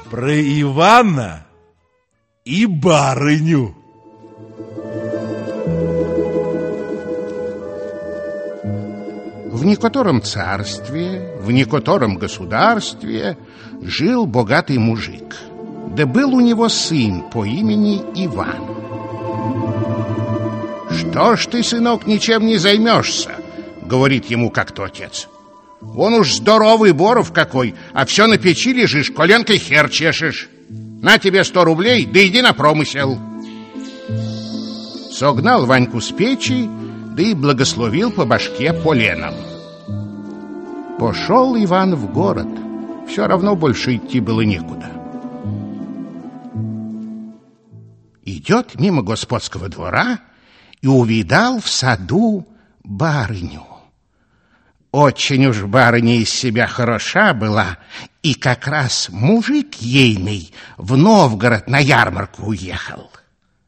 про Ивана и барыню. В некотором царстве, в некотором государстве жил богатый мужик. Да был у него сын по имени Иван. «Что ж ты, сынок, ничем не займешься?» — говорит ему как-то отец. «Вон уж здоровый боров какой, а все на печи лежишь, коленкой хер чешешь. На тебе 100 рублей, да иди на промысел». Согнал Ваньку с печи, да и благословил по башке поленом. Пошел Иван в город. Все равно больше идти было некуда. Идет мимо господского двора и увидал в саду барыню. Очень уж барыня из себя хороша была, и как раз мужик ейный в Новгород на ярмарку уехал.